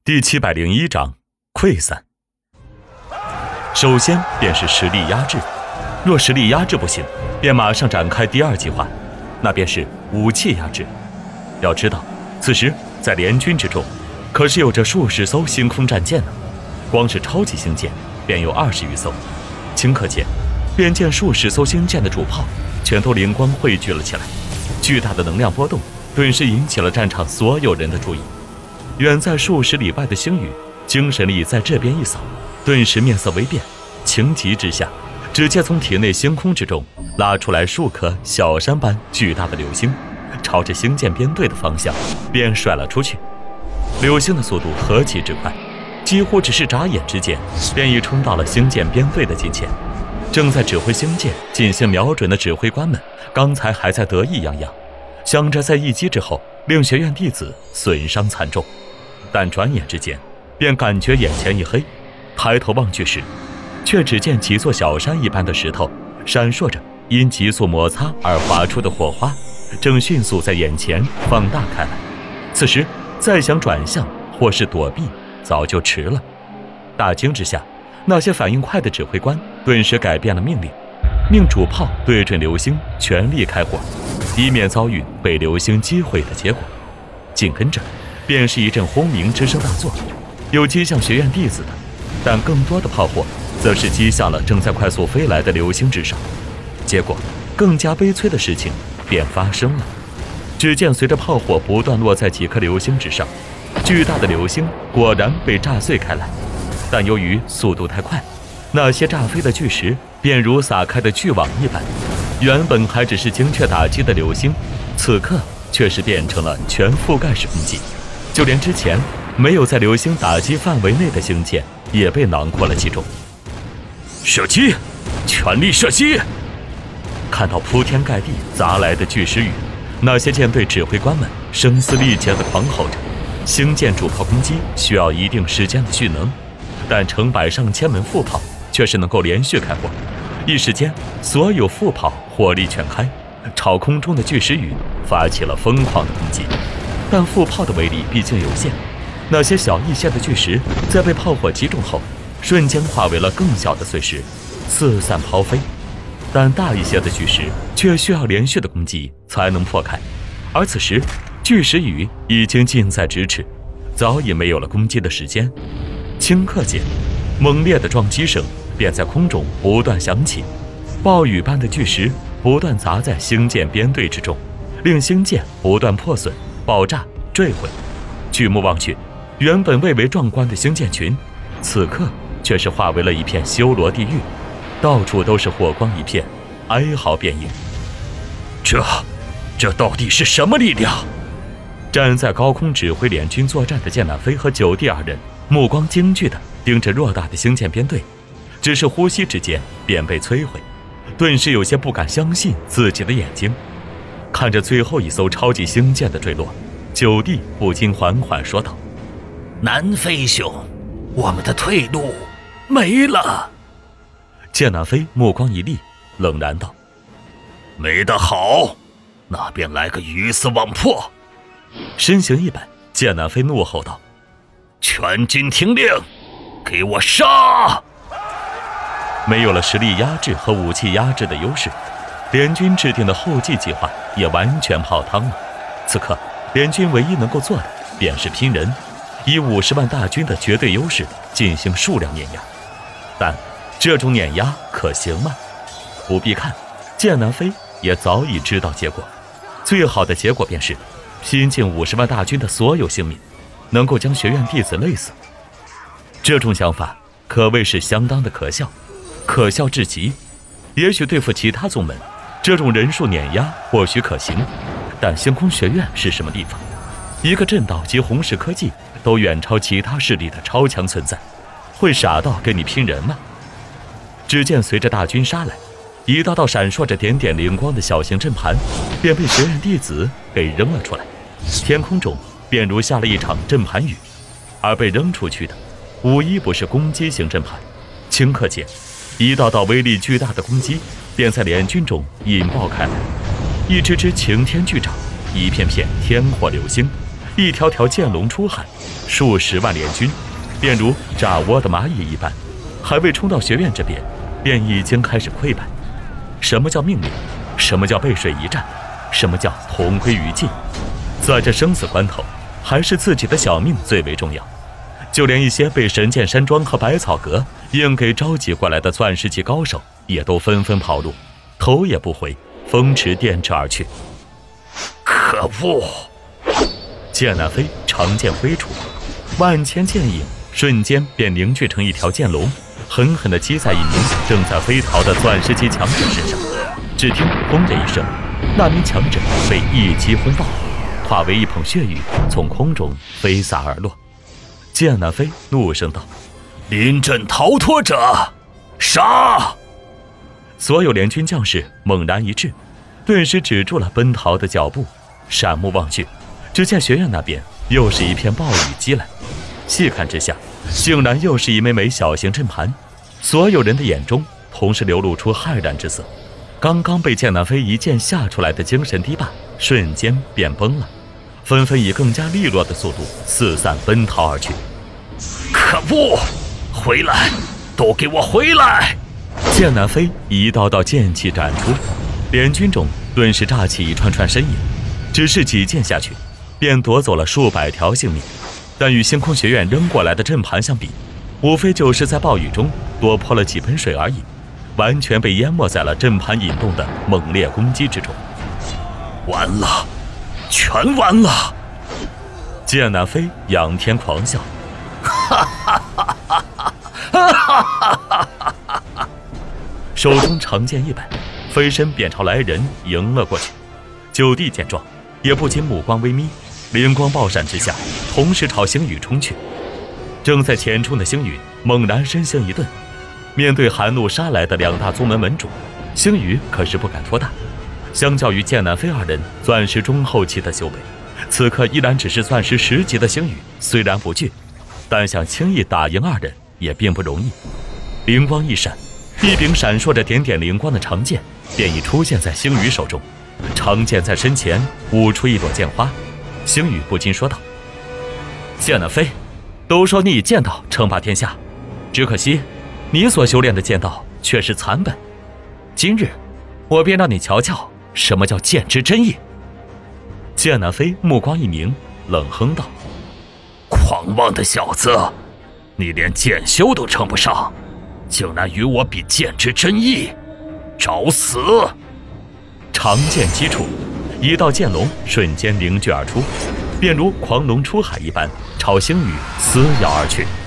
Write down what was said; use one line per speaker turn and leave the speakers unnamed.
第701章溃散。首先便是实力压制，若实力压制不行，便马上展开第二计划，那便是武器压制。要知道，此时在联军之中，可是有着数十艘星空战舰呢，光是超级星舰便有20余艘。顷刻间，便见数十艘星舰的主炮全都灵光汇聚了起来，巨大的能量波动顿时引起了战场所有人的注意。远在数十里外的星宇精神力在这边一扫，顿时面色微变，情急之下，直接从体内星空之中拉出来数颗小山般巨大的流星，朝着星舰编队的方向便甩了出去。流星的速度何其之快，几乎只是眨眼之间便已冲到了星舰编队的近前。正在指挥星舰进行瞄准的指挥官们刚才还在得意洋洋，想着在一击之后令学院弟子损伤惨重，但转眼之间便感觉眼前一黑，抬头望去时，却只见几座小山一般的石头闪烁着因急速摩擦而发出的火花，正迅速在眼前放大开来。此时再想转向或是躲避早就迟了。大惊之下，那些反应快的指挥官顿时改变了命令，命主炮对准流星全力开火，以免遭遇被流星击毁的结果。紧跟着便是一阵轰鸣之声大作，有击向学院弟子的，但更多的炮火则是击向了正在快速飞来的流星之上。结果更加悲催的事情便发生了，只见随着炮火不断落在几颗流星之上，巨大的流星果然被炸碎开来，但由于速度太快，那些炸飞的巨石便如撒开的巨网一般，原本还只是精确打击的流星，此刻却是变成了全覆盖式攻击，就连之前没有在流星打击范围内的星舰也被囊括了其中。射击，全力射击！看到铺天盖地砸来的巨石雨，那些舰队指挥官们声嘶力竭地狂吼着。星舰主炮攻击需要一定时间的蓄能，但成百上千门副炮却是能够连续开火，一时间所有副炮火力全开，朝空中的巨石雨发起了疯狂的攻击。但副炮的威力毕竟有限，那些小一些的巨石在被炮火击中后，瞬间化为了更小的碎石，四散抛飞。但大一些的巨石却需要连续的攻击才能破开，而此时巨石雨已经近在咫尺，早已没有了攻击的时间。顷刻间，猛烈的撞击声便在空中不断响起，暴雨般的巨石不断砸在星舰编队之中，令星舰不断破损、爆炸、坠毁。举目望去，原本蔚为壮观的星舰群，此刻却是化为了一片修罗地狱，到处都是火光一片，哀嚎遍野。这到底是什么力量？站在高空指挥联军作战的剑南飞和九弟二人目光惊惧地盯着偌大的星舰编队，只是呼吸之间便被摧毁，顿时有些不敢相信自己的眼睛。看着最后一艘超级星舰的坠落，九弟不禁缓缓说道：
南飞兄，我们的退路没了。
剑南飞目光一厉，冷然道：
没得好，那边来个鱼死网破。
身形一摆，剑南飞怒吼道：
全军听令，给我杀！
没有了实力压制和武器压制的优势，联军制定的后继计划也完全泡汤了。此刻联军唯一能够做的便是拼人，以50万大军的绝对优势进行数量碾压。但这种碾压可行吗？不必看，剑南飞也早已知道结果。最好的结果便是拼尽50万大军的所有性命，能够将学院弟子累死。这种想法可谓是相当的可笑，可笑至极。也许对付其他宗门，这种人数碾压或许可行，但星空学院是什么地方？一个震道及红石科技都远超其他势力的超强存在，会傻到跟你拼人吗？只见随着大军杀来，一道道闪烁着点点灵光的小型阵盘便被学院弟子给扔了出来，天空中便如下了一场阵盘雨，而被扔出去的无一不是攻击型阵盘。顷刻间，一道道威力巨大的攻击便在联军中引爆开来，一只只擎天巨掌，一片片天火流星， 一条条剑龙出海，数十万联军便如炸窝的蚂蚁一般，还未冲到学院这边，便已经开始溃败。什么叫命令？什么叫背水一战？什么叫同归于尽？在这生死关头，还是自己的小命最为重要。就连一些被神剑山庄和百草阁硬给召集过来的钻石级高手，也都纷纷跑路，头也不回，风驰电掣而去。
可恶！
剑南飞长剑挥出，万千剑影瞬间便凝聚成一条剑龙，狠狠地击在一名正在飞逃的钻石级强者身上。只听轰的一声，那名强者被一击轰爆，化为一捧血雨，从空中飞洒而落。剑南飞怒声道：“
临阵逃脱者，杀！”
所有联军将士猛然一滞，顿时止住了奔逃的脚步，闪目望去，只见学院那边又是一片暴雨击来。细看之下，竟然又是一枚枚小型阵盘，所有人的眼中同时流露出骇然之色。刚刚被剑南飞一剑吓出来的精神堤坝，瞬间便崩了，纷纷以更加利落的速度四散奔逃而去。
可恶！回来，都给我回来！
剑南飞一道道剑气斩出，联军中顿时炸起一串串身影，只是几剑下去，便夺走了数百条性命。但与星空学院扔过来的阵盘相比，无非就是在暴雨中多泼了几盆水而已，完全被淹没在了阵盘引动的猛烈攻击之中。
完了，全完了！
剑南飞仰天狂笑，
哈哈哈哈哈哈哈哈！
手中长剑一摆，飞身便朝来人迎了过去。九弟见状，也不禁目光微眯，灵光爆闪之下，同时朝星宇冲去。正在前冲的星宇猛然身形一顿，面对含怒杀来的两大宗门门主，星宇可是不敢托大。相较于剑南飞二人钻石中后期的修为，此刻依然只是钻石10级的星宇，虽然不惧，但想轻易打赢二人也并不容易。灵光一闪，一柄闪烁着点点灵光的长剑便已出现在星宇手中。长剑在身前舞出一朵剑花，星宇不禁说道：“剑南飞，都说你以剑道称霸天下，只可惜你所修炼的剑道却是残本。今日我便让你瞧瞧什么叫剑之真意。”剑南飞目光一凝，冷哼道：“
狂妄的小子，你连剑修都称不上，竟然与我比剑之真意，找死！”
长剑击出，一道剑龙瞬间凝聚而出，便如狂龙出海一般，朝星宇撕咬而去。